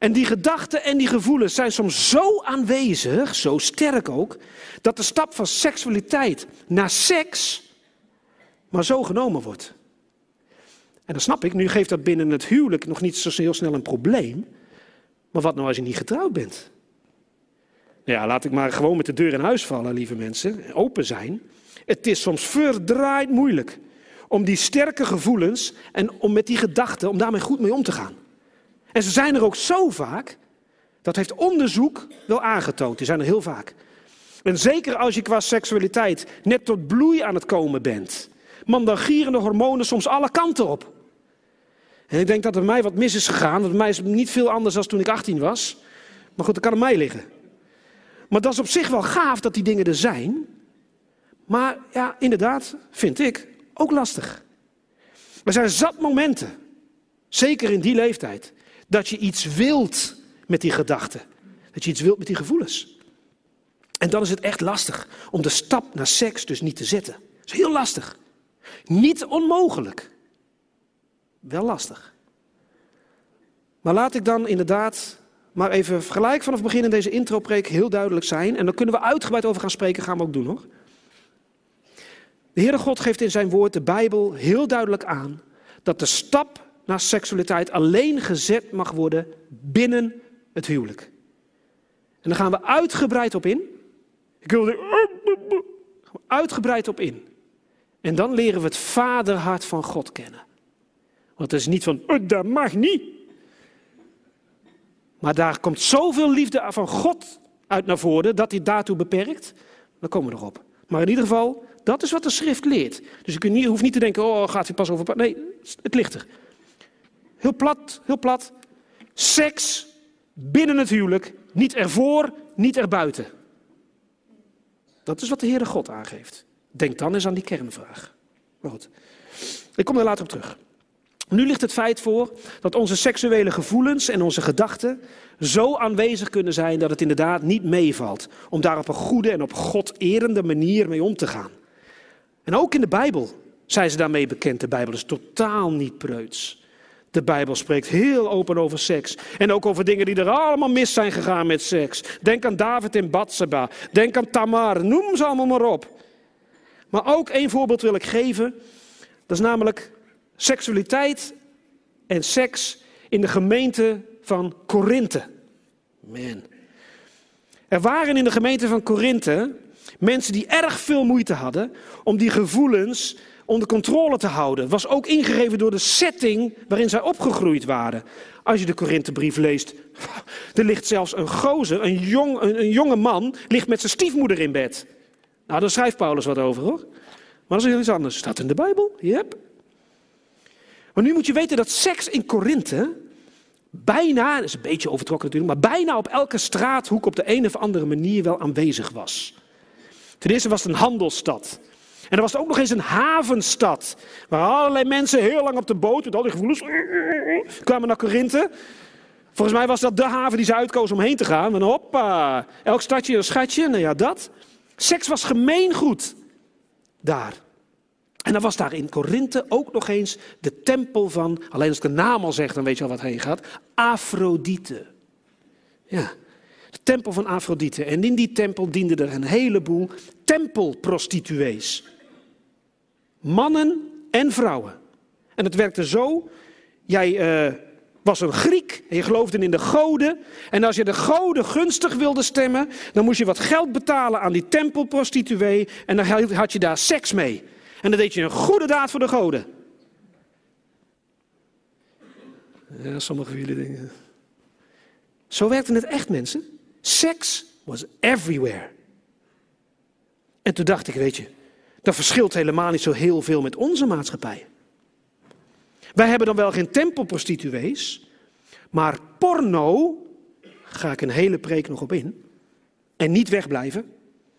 En die gedachten en die gevoelens zijn soms zo aanwezig, zo sterk ook, dat de stap van seksualiteit naar seks maar zo genomen wordt. En dat snap ik, nu geeft dat binnen het huwelijk nog niet zo heel snel een probleem. Maar wat nou als je niet getrouwd bent? Nou ja, laat ik maar gewoon met de deur in huis vallen, lieve mensen. Open zijn. Het is soms verdraaid moeilijk om die sterke gevoelens en om met die gedachten, om daarmee goed mee om te gaan. En ze zijn er ook zo vaak, dat heeft onderzoek wel aangetoond. Die zijn er heel vaak. En zeker als je qua seksualiteit net tot bloei aan het komen bent. Man, dan gieren de hormonen soms alle kanten op. En ik denk dat er bij mij wat mis is gegaan. Want bij mij is het niet veel anders dan toen ik achttien was. Maar goed, dat kan aan mij liggen. Maar dat is op zich wel gaaf dat die dingen er zijn. Maar ja, inderdaad, vind ik, ook lastig. Er zijn zat momenten, zeker in die leeftijd, dat je iets wilt met die gedachten. Dat je iets wilt met die gevoelens. En dan is het echt lastig om de stap naar seks dus niet te zetten. Dat is heel lastig. Niet onmogelijk. Wel lastig. Maar laat ik dan inderdaad maar even gelijk vanaf het begin in deze intropreek heel duidelijk zijn. En dan kunnen we uitgebreid over gaan spreken, gaan we ook doen hoor. De Heere God geeft in zijn woord, de Bijbel, heel duidelijk aan dat de stap naar seksualiteit alleen gezet mag worden binnen het huwelijk. En daar gaan we uitgebreid op in. Ik wil er uitgebreid op in. En dan leren we het vaderhart van God kennen. Want het is niet van, oh, dat mag niet. Maar daar komt zoveel liefde van God uit naar voren, dat hij daartoe beperkt. Dan komen we erop. Maar in ieder geval, dat is wat de schrift leert. Dus je kunt niet, hoeft niet te denken, oh, gaat hij pas over... Nee, het ligt er. Heel plat, heel plat. Seks binnen het huwelijk, niet ervoor, niet erbuiten. Dat is wat de Heere God aangeeft. Denk dan eens aan die kernvraag. Maar goed, ik kom er later op terug. Nu ligt het feit voor dat onze seksuele gevoelens en onze gedachten zo aanwezig kunnen zijn dat het inderdaad niet meevalt om daar op een goede en op God erende manier mee om te gaan. En ook in de Bijbel zijn ze daarmee bekend. De Bijbel is totaal niet preuts. De Bijbel spreekt heel open over seks. En ook over dingen die er allemaal mis zijn gegaan met seks. Denk aan David en Batseba. Denk aan Tamar. Noem ze allemaal maar op. Maar ook één voorbeeld wil ik geven. Dat is namelijk seksualiteit en seks in de gemeente van Korinthe. Man. Er waren in de gemeente van Korinthe mensen die erg veel moeite hadden om die gevoelens onder controle te houden. Was ook ingegeven door de setting waarin zij opgegroeid waren. Als je de Korinthebrief leest, er ligt zelfs een gozer, een, jong, een, een jonge man, ligt met zijn stiefmoeder in bed. Nou, daar schrijft Paulus wat over hoor. Maar dat is heel iets anders. Staat in de Bijbel, yep. Maar nu moet je weten dat seks in Korinthe bijna, dat is een beetje overtrokken natuurlijk, maar bijna op elke straathoek op de een of andere manier wel aanwezig was. Ten eerste was het een handelsstad. En er was ook nog eens een havenstad, waar allerlei mensen heel lang op de boot, met al die gevoelens, kwamen naar Korinthe. Volgens mij was dat de haven die ze uitkozen om heen te gaan. En hoppa, elk stadje een schatje, nou ja dat. Seks was gemeengoed daar. En dan was daar in Korinthe ook nog eens de tempel van, alleen als ik de naam al zeg, dan weet je al wat heen gaat, Afrodite. Ja, de tempel van Afrodite. En in die tempel dienden er een heleboel tempelprostituees. Mannen en vrouwen. En het werkte zo, jij uh, was een Griek en je geloofde in de goden. En als je de goden gunstig wilde stemmen, dan moest je wat geld betalen aan die tempelprostituee. En dan had je daar seks mee. En dan deed je een goede daad voor de goden. Ja, sommige van jullie denken. Zo werkte het echt, mensen. Seks was everywhere. En toen dacht ik, weet je, dat verschilt helemaal niet zo heel veel met onze maatschappij. Wij hebben dan wel geen tempelprostituees, maar porno, ga ik een hele preek nog op in, en niet wegblijven.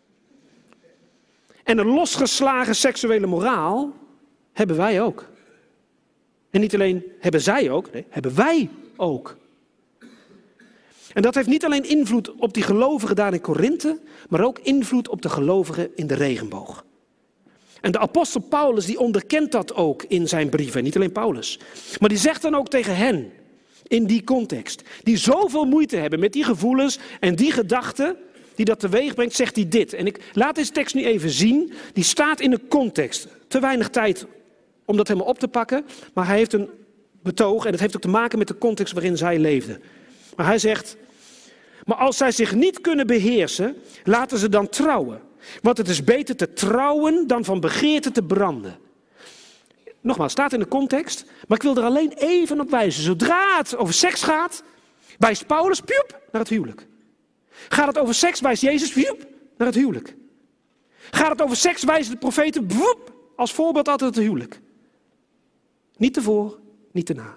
En een losgeslagen seksuele moraal hebben wij ook. En niet alleen hebben zij ook, nee, hebben wij ook. En dat heeft niet alleen invloed op die gelovigen daar in Korinthe, maar ook invloed op de gelovigen in de regenboog. En de apostel Paulus die onderkent dat ook in zijn brieven, niet alleen Paulus. Maar die zegt dan ook tegen hen, in die context, die zoveel moeite hebben met die gevoelens en die gedachten die dat teweeg brengt, zegt hij dit. En ik laat deze tekst nu even zien. Die staat in een context. Te weinig tijd om dat helemaal op te pakken, maar hij heeft een betoog en het heeft ook te maken met de context waarin zij leefden. Maar hij zegt, maar als zij zich niet kunnen beheersen, laten ze dan trouwen. Want het is beter te trouwen dan van begeerte te branden. Nogmaals, staat in de context, maar ik wil er alleen even op wijzen. Zodra het over seks gaat, wijst Paulus, piep, naar het huwelijk. Gaat het over seks, wijst Jezus, piep, naar het huwelijk. Gaat het over seks, wijzen de profeten, piep, als voorbeeld altijd het huwelijk. Niet tevoren, niet erna.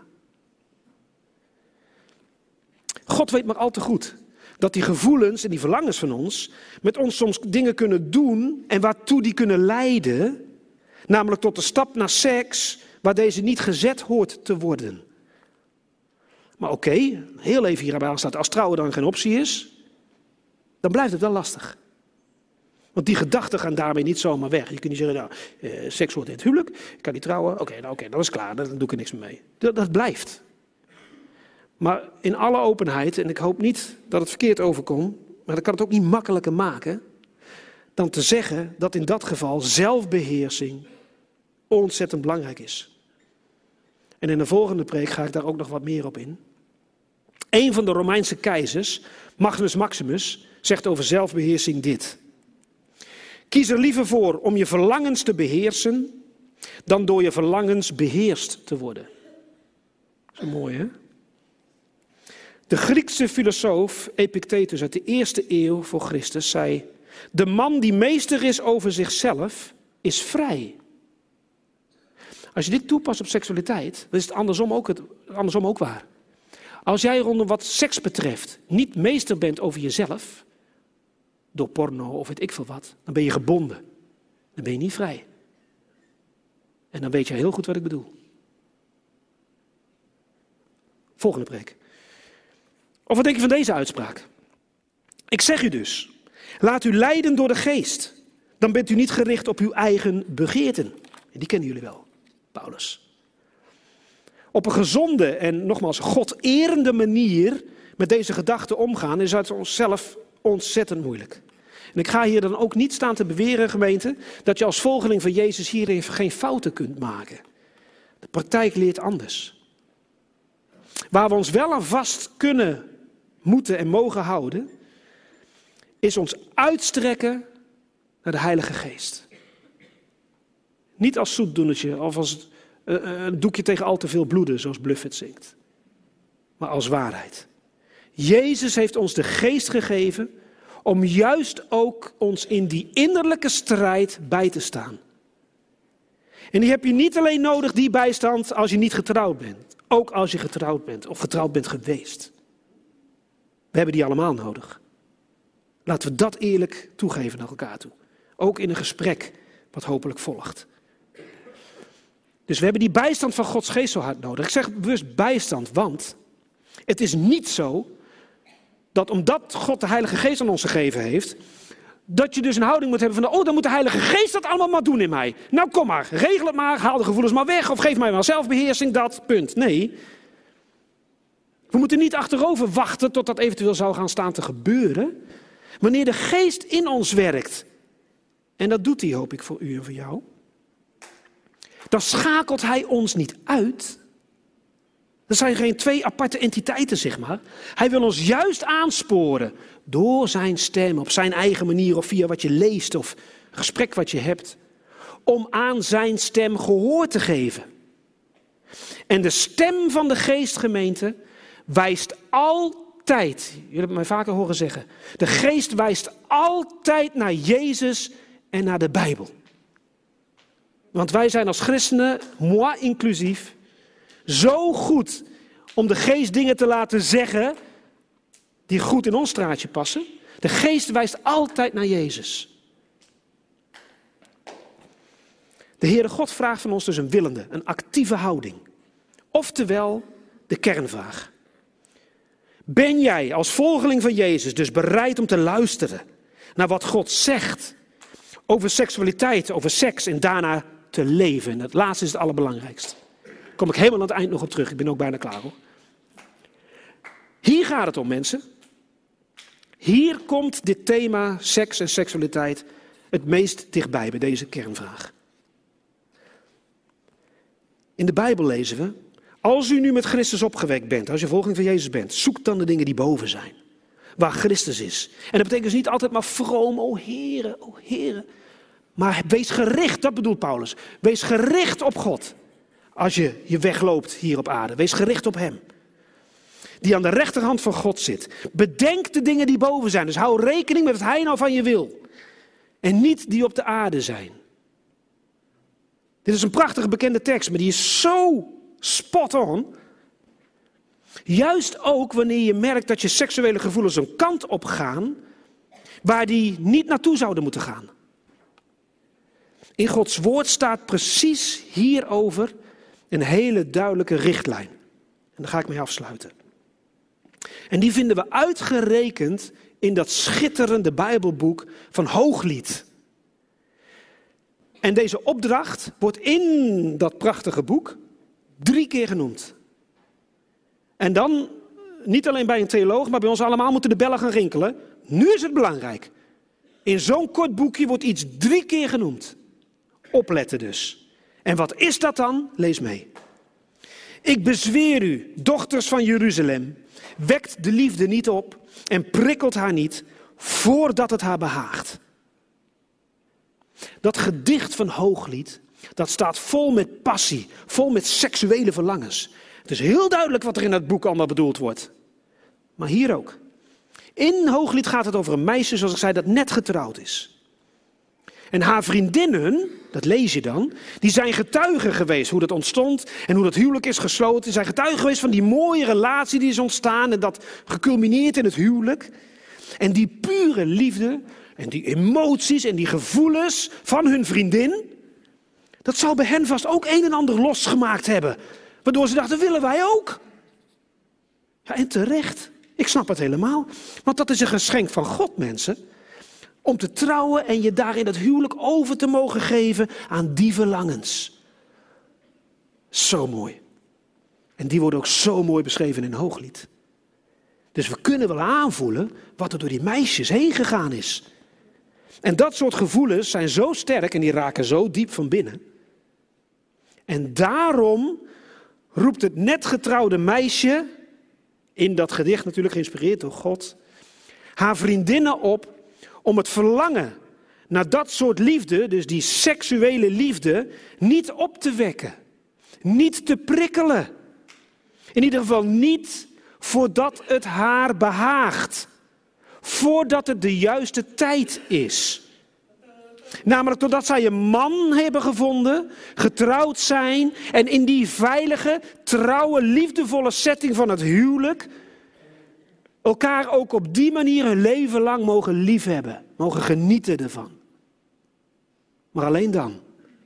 God weet maar al te goed dat die gevoelens en die verlangens van ons met ons soms dingen kunnen doen en waartoe die kunnen leiden, namelijk tot de stap naar seks waar deze niet gezet hoort te worden. Maar oké, okay, heel even hierbij aanstaat, als trouwen dan geen optie is, dan blijft het wel lastig. Want die gedachten gaan daarmee niet zomaar weg. Je kunt niet zeggen, nou, eh, seks hoort in het huwelijk, ik kan niet trouwen, oké, okay, nou, okay, dat is klaar, dan doe ik er niks meer mee. Dat, dat blijft. Maar in alle openheid, en ik hoop niet dat het verkeerd overkomt, maar dat kan het ook niet makkelijker maken, dan te zeggen dat in dat geval zelfbeheersing ontzettend belangrijk is. En in de volgende preek ga ik daar ook nog wat meer op in. Een van de Romeinse keizers, Magnus Maximus, zegt over zelfbeheersing dit. Kies er liever voor om je verlangens te beheersen, dan door je verlangens beheerst te worden. Dat is mooi, hè? De Griekse filosoof Epictetus uit de eerste eeuw voor Christus zei, de man die meester is over zichzelf, is vrij. Als je dit toepast op seksualiteit, dan is het andersom ook, het, andersom ook waar. Als jij rondom wat seks betreft niet meester bent over jezelf, door porno of weet ik veel wat, dan ben je gebonden. Dan ben je niet vrij. En dan weet je heel goed wat ik bedoel. Volgende preek. Of wat denk je van deze uitspraak? Ik zeg u dus, laat u leiden door de geest. Dan bent u niet gericht op uw eigen begeerten. En die kennen jullie wel, Paulus. Op een gezonde en nogmaals God-erende manier met deze gedachten omgaan is uit onszelf ontzettend moeilijk. En ik ga hier dan ook niet staan te beweren, gemeente, dat je als volgeling van Jezus hierin geen fouten kunt maken. De praktijk leert anders. Waar we ons wel aan vast kunnen, moeten en mogen houden, is ons uitstrekken naar de Heilige Geest. Niet als zoetdoenertje of als uh, een doekje tegen al te veel bloeden, zoals Bluff zingt. Maar als waarheid. Jezus heeft ons de geest gegeven om juist ook ons in die innerlijke strijd bij te staan. En die heb je niet alleen nodig, die bijstand, als je niet getrouwd bent. Ook als je getrouwd bent of getrouwd bent geweest. We hebben die allemaal nodig. Laten we dat eerlijk toegeven naar elkaar toe. Ook in een gesprek wat hopelijk volgt. Dus we hebben die bijstand van Gods geest zo hard nodig. Ik zeg bewust bijstand, want het is niet zo dat omdat God de Heilige Geest aan ons gegeven heeft, dat je dus een houding moet hebben van, oh, dan moet de Heilige Geest dat allemaal maar doen in mij. Nou, kom maar, regel het maar, haal de gevoelens maar weg, of geef mij maar zelfbeheersing, dat, punt. Nee, we moeten niet achterover wachten tot dat eventueel zou gaan staan te gebeuren. Wanneer de Geest in ons werkt, en dat doet hij, hoop ik, voor u en voor jou, dan schakelt hij ons niet uit. Er zijn geen twee aparte entiteiten, zeg maar. Hij wil ons juist aansporen door zijn stem, op zijn eigen manier of via wat je leest of een gesprek wat je hebt, om aan zijn stem gehoor te geven. En de stem van de geestgemeente wijst altijd, jullie hebben mij vaker horen zeggen, de geest wijst altijd naar Jezus en naar de Bijbel. Want wij zijn als christenen, moi inclusief, zo goed om de geest dingen te laten zeggen die goed in ons straatje passen. De geest wijst altijd naar Jezus. De Heere God vraagt van ons dus een willende, een actieve houding. Oftewel de kernvraag. Ben jij als volgeling van Jezus dus bereid om te luisteren naar wat God zegt over seksualiteit, over seks en daarna te leven? En het laatste is het allerbelangrijkste. Daar kom ik helemaal aan het eind nog op terug. Ik ben ook bijna klaar hoor. Hier gaat het om, mensen. Hier komt dit thema seks en seksualiteit het meest dichtbij bij deze kernvraag. In de Bijbel lezen we, als u nu met Christus opgewekt bent, als je volgeling van Jezus bent, zoek dan de dingen die boven zijn, waar Christus is. En dat betekent dus niet altijd maar vroom, o Heere, o Heere. Maar wees gericht, dat bedoelt Paulus, wees gericht op God. Als je je wegloopt hier op aarde, wees gericht op hem. Die aan de rechterhand van God zit. Bedenk de dingen die boven zijn, dus hou rekening met wat hij nou van je wil. En niet die op de aarde zijn. Dit is een prachtige bekende tekst, maar die is zo spot on. Juist ook wanneer je merkt dat je seksuele gevoelens een kant op gaan, waar die niet naartoe zouden moeten gaan. In Gods woord staat precies hierover een hele duidelijke richtlijn. En daar ga ik mee afsluiten. En die vinden we uitgerekend in dat schitterende Bijbelboek van Hooglied. En deze opdracht wordt in dat prachtige boek drie keer genoemd. En dan, niet alleen bij een theoloog, maar bij ons allemaal moeten de bellen gaan rinkelen. Nu is het belangrijk. In zo'n kort boekje wordt iets drie keer genoemd. Opletten dus. En wat is dat dan? Lees mee. Ik bezweer u, dochters van Jeruzalem, wekt de liefde niet op en prikkelt haar niet voordat het haar behaagt. Dat gedicht van Hooglied, dat staat vol met passie, vol met seksuele verlangens. Het is heel duidelijk wat er in het boek allemaal bedoeld wordt. Maar hier ook. In Hooglied gaat het over een meisje, zoals ik zei, dat net getrouwd is. En haar vriendinnen, dat lees je dan, die zijn getuigen geweest hoe dat ontstond en hoe dat huwelijk is gesloten. Die zijn getuigen geweest van die mooie relatie die is ontstaan en dat geculmineerd in het huwelijk. En die pure liefde en die emoties en die gevoelens van hun vriendin, dat zal bij hen vast ook een en ander losgemaakt hebben. Waardoor ze dachten, willen wij ook. Ja, en terecht. Ik snap het helemaal. Want dat is een geschenk van God, mensen. Om te trouwen en je daarin het huwelijk over te mogen geven aan die verlangens. Zo mooi. En die worden ook zo mooi beschreven in Hooglied. Dus we kunnen wel aanvoelen wat er door die meisjes heen gegaan is. En dat soort gevoelens zijn zo sterk en die raken zo diep van binnen. En daarom roept het net getrouwde meisje, in dat gedicht natuurlijk geïnspireerd door God, haar vriendinnen op om het verlangen naar dat soort liefde, dus die seksuele liefde, niet op te wekken. Niet te prikkelen. In ieder geval niet voordat het haar behaagt. Voordat het de juiste tijd is. Namelijk totdat zij een man hebben gevonden, getrouwd zijn en in die veilige, trouwe, liefdevolle setting van het huwelijk elkaar ook op die manier hun leven lang mogen liefhebben, mogen genieten ervan. Maar alleen dan.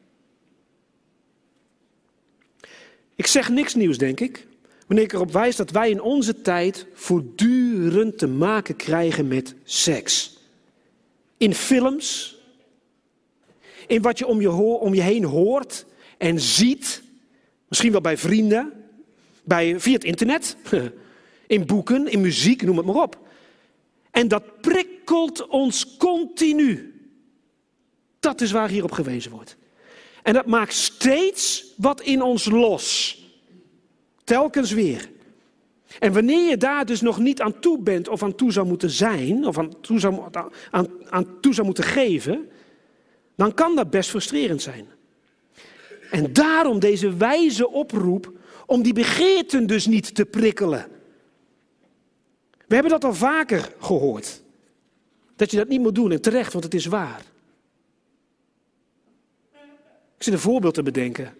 Ik zeg niks nieuws, denk ik, wanneer ik erop wijs dat wij in onze tijd voortdurend te maken krijgen met seks. In films, in wat je om je, ho- om je heen hoort en ziet, misschien wel bij vrienden, bij, via het internet, in boeken, in muziek, noem het maar op. En dat prikkelt ons continu. Dat is waar hier op gewezen wordt. En dat maakt steeds wat in ons los. Telkens weer. En wanneer je daar dus nog niet aan toe bent of aan toe zou moeten zijn, of aan toe zou, aan, aan toe zou moeten geven, dan kan dat best frustrerend zijn. En daarom deze wijze oproep om die begeerten dus niet te prikkelen. We hebben dat al vaker gehoord. Dat je dat niet moet doen en terecht, want het is waar. Ik zit een voorbeeld te bedenken.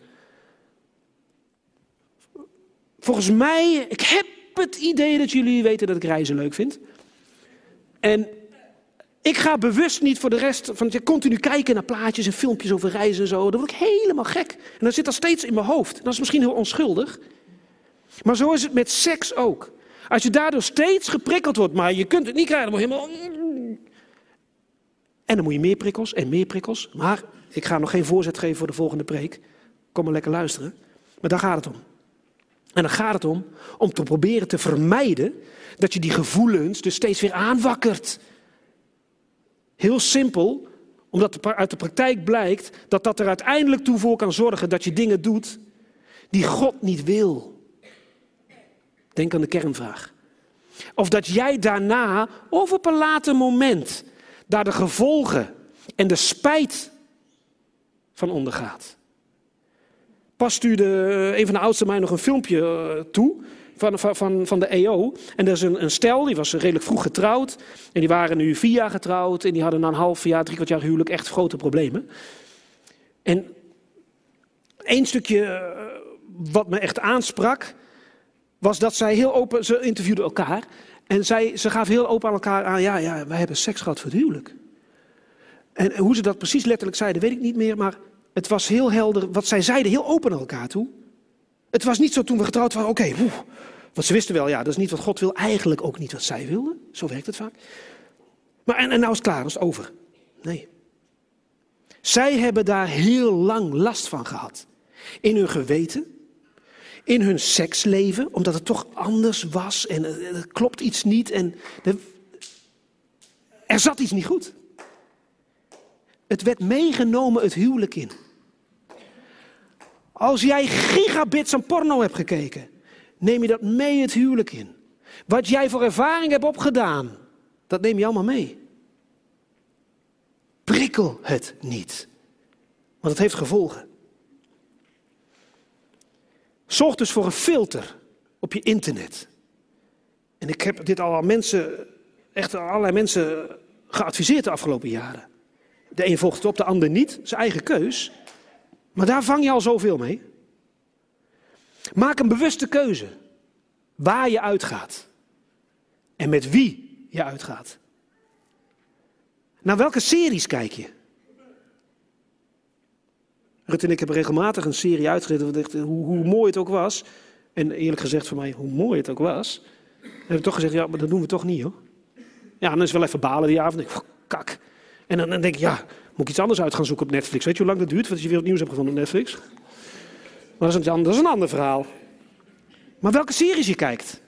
Volgens mij, ik heb het idee dat jullie weten dat ik reizen leuk vind. En ik ga bewust niet voor de rest van het continu kijken naar plaatjes en filmpjes over reizen en zo. Dan word ik helemaal gek. En dan zit dat steeds in mijn hoofd. Dat is misschien heel onschuldig. Maar zo is het met seks ook. Als je daardoor steeds geprikkeld wordt, maar je kunt het niet krijgen, dan word je helemaal... En dan moet je meer prikkels en meer prikkels. Maar ik ga nog geen voorzet geven voor de volgende preek. Kom maar lekker luisteren. Maar daar gaat het om. En dan gaat het om, om te proberen te vermijden dat je die gevoelens dus steeds weer aanwakkert. Heel simpel, omdat uit de praktijk blijkt dat dat er uiteindelijk toe voor kan zorgen dat je dingen doet die God niet wil. Denk aan de kernvraag. Of dat jij daarna, of op een later moment, daar de gevolgen en de spijt van ondergaat. Pas stuurde een van de oudsten mij nog een filmpje toe van, van, van de E O. En er is een, een stel, die was redelijk vroeg getrouwd. En die waren nu vier jaar getrouwd. En die hadden na een half jaar, drie kwart jaar huwelijk echt grote problemen. En één stukje wat me echt aansprak, was dat zij heel open, ze interviewden elkaar. En zij, ze gaven heel open aan elkaar aan, ja, ja, wij hebben seks gehad voor het huwelijk. En hoe ze dat precies letterlijk zeiden, weet ik niet meer, maar het was heel helder, wat zij zeiden, heel open naar elkaar toe. Het was niet zo toen we getrouwd waren, oké, okay, want ze wisten wel, ja, dat is niet wat God wil, eigenlijk ook niet wat zij wilden. Zo werkt het vaak. Maar en, en nou is het klaar, dan is het over. Nee. Zij hebben daar heel lang last van gehad. In hun geweten, in hun seksleven, omdat het toch anders was en er klopt iets niet en de, er zat iets niet goed. Het werd meegenomen het huwelijk in. Als jij gigabits aan porno hebt gekeken, neem je dat mee het huwelijk in. Wat jij voor ervaring hebt opgedaan, dat neem je allemaal mee. Prikkel het niet, want het heeft gevolgen. Zorg dus voor een filter op je internet. En ik heb dit al aan mensen, echt allerlei mensen geadviseerd de afgelopen jaren. De een volgt het op, de ander niet. Zijn eigen keus. Maar daar vang je al zoveel mee. Maak een bewuste keuze. Waar je uitgaat. En met wie je uitgaat. Naar welke series kijk je? Ruud en ik hebben regelmatig een serie uitgezet. Hoe, hoe mooi het ook was. En eerlijk gezegd voor mij, hoe mooi het ook was. Heb ik toch gezegd, ja, maar dat doen we toch niet hoor. Ja, dan is wel even balen die avond. Denk ik, kak. En dan, dan denk ik, ja, moet ik iets anders uit gaan zoeken op Netflix. Weet je hoe lang dat duurt voordat je weer het nieuws hebt gevonden op Netflix? Maar dat is, een, dat is een ander verhaal. Maar welke series je kijkt.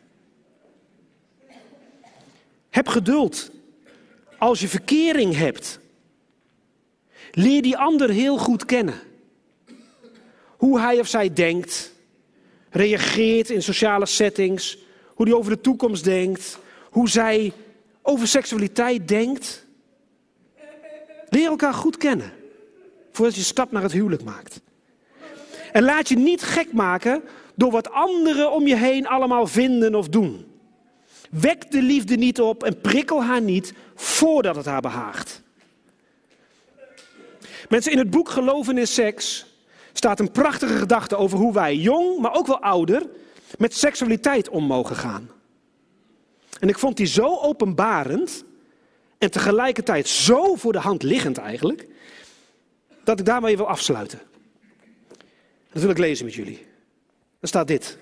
Heb geduld. Als je verkering hebt. Leer die ander heel goed kennen. Hoe hij of zij denkt. Reageert in sociale settings. Hoe hij over de toekomst denkt. Hoe zij over seksualiteit denkt. Leer elkaar goed kennen. Voordat je een stap naar het huwelijk maakt. En laat je niet gek maken door wat anderen om je heen allemaal vinden of doen. Wek de liefde niet op en prikkel haar niet voordat het haar behaagt. Mensen, in het boek Geloven in Seks staat een prachtige gedachte over hoe wij jong, maar ook wel ouder, met seksualiteit om mogen gaan. En ik vond die zo openbarend en tegelijkertijd zo voor de hand liggend eigenlijk, dat ik daarmee wil afsluiten. Dat wil ik lezen met jullie. Er staat dit.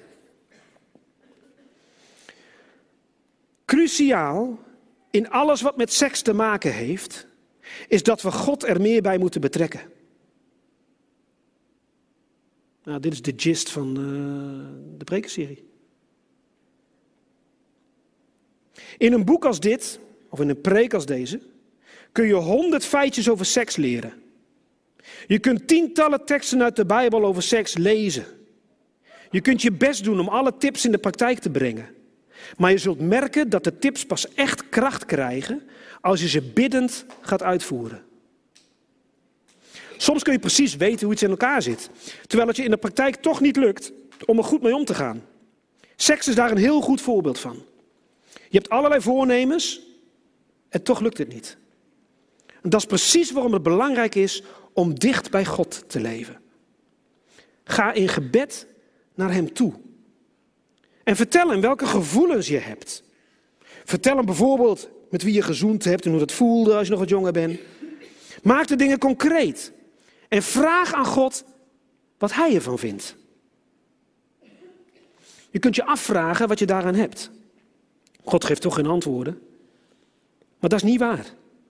Cruciaal in alles wat met seks te maken heeft, is dat we God er meer bij moeten betrekken. Nou, dit is de gist van uh, de prekenserie. In een boek als dit, of in een preek als deze, kun je honderd feitjes over seks leren. Je kunt tientallen teksten uit de Bijbel over seks lezen. Je kunt je best doen om alle tips in de praktijk te brengen. Maar je zult merken dat de tips pas echt kracht krijgen als je ze biddend gaat uitvoeren. Soms kun je precies weten hoe iets in elkaar zit, terwijl het je in de praktijk toch niet lukt om er goed mee om te gaan. Seks is daar een heel goed voorbeeld van. Je hebt allerlei voornemens en toch lukt het niet. En dat is precies waarom het belangrijk is om dicht bij God te leven. Ga in gebed naar hem toe. En vertel hem welke gevoelens je hebt. Vertel hem bijvoorbeeld met wie je gezoend hebt en hoe dat voelde als je nog wat jonger bent. Maak de dingen concreet. En vraag aan God wat hij ervan vindt. Je kunt je afvragen wat je daaraan hebt. God geeft toch geen antwoorden. Maar dat is niet waar.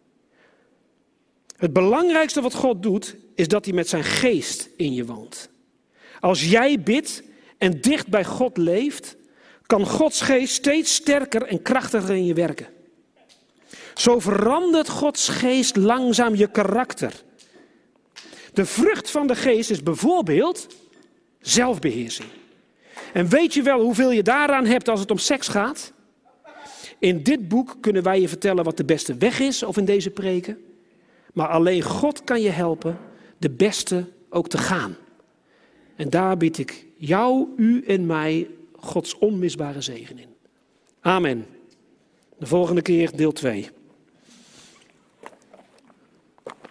Het belangrijkste wat God doet, is dat hij met zijn geest in je woont. Als jij bidt en dicht bij God leeft, kan Gods geest steeds sterker en krachtiger in je werken. Zo verandert Gods geest langzaam je karakter. De vrucht van de geest is bijvoorbeeld zelfbeheersing. En weet je wel hoeveel je daaraan hebt als het om seks gaat? In dit boek kunnen wij je vertellen wat de beste weg is, of in deze preken. Maar alleen God kan je helpen de beste ook te gaan. En daar bied ik jou, u en mij Gods onmisbare zegen in. Amen. De volgende keer deel twee.